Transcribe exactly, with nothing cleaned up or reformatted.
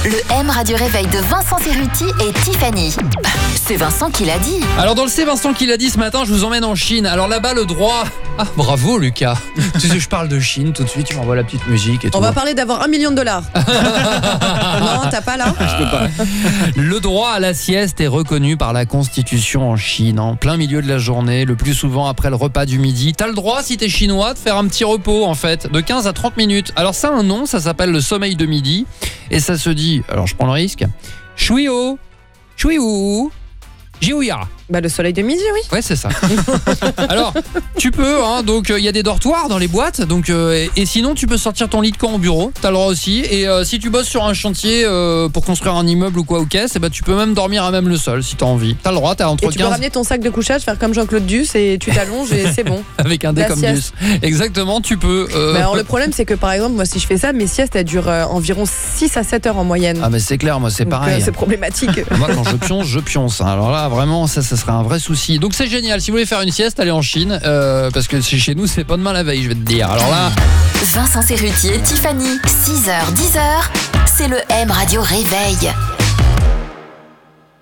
Le M Radio Réveil de Vincent Cerruti et Tiffany. C'est Vincent qui l'a dit. Alors dans le C'est Vincent qui l'a dit ce matin, je vous emmène en Chine. Alors là-bas, le droit... Ah, bravo Lucas. Tu sais, je parle de Chine tout de suite, tu m'envoies la petite musique et tout. On va parler d'avoir un million de dollars. Non, t'as pas là ? Je peux pas. Le droit à la sieste est reconnu par la Constitution en Chine, en plein milieu de la journée, le plus souvent après le repas du midi. T'as le droit, si t'es chinois, de faire un petit repos en fait, de quinze à trente minutes. Alors ça a un nom, ça s'appelle le sommeil de midi. Et ça se dit, alors je prends le risque, Shuio, Shuiou, Jiouya. Bah le soleil de midi, oui. Ouais, c'est ça. Alors, tu peux, hein, donc il euh, y a des dortoirs dans les boîtes, donc euh, et, et sinon tu peux sortir ton lit de camp au bureau, t'as le droit aussi. Et euh, si tu bosses sur un chantier euh, pour construire un immeuble ou quoi ou qu'est-ce, et bah, tu peux même dormir à même le sol si t'as envie. T'as le droit, t'as entre Et tu quinze... peux ramener ton sac de couchage, faire comme Jean-Claude Duss et tu t'allonges et c'est bon. Avec un dé La comme sieste. Duss. Exactement, tu peux. Euh... Mais alors le problème c'est que par exemple, moi si je fais ça, mes siestes elles durent euh, environ six à sept heures en moyenne. Ah mais c'est clair, moi c'est Donc, pareil. euh, c'est problématique. Moi quand je pionce, je pionce. Alors là vraiment, ça, ça serait un vrai souci. Donc c'est génial, si vous voulez faire une sieste, allez en Chine, euh, parce que chez nous c'est pas demain la veille, je vais te dire. Alors là... Vincent Cerruti et Tiffany, six heures dix heures, c'est le M Radio Réveil.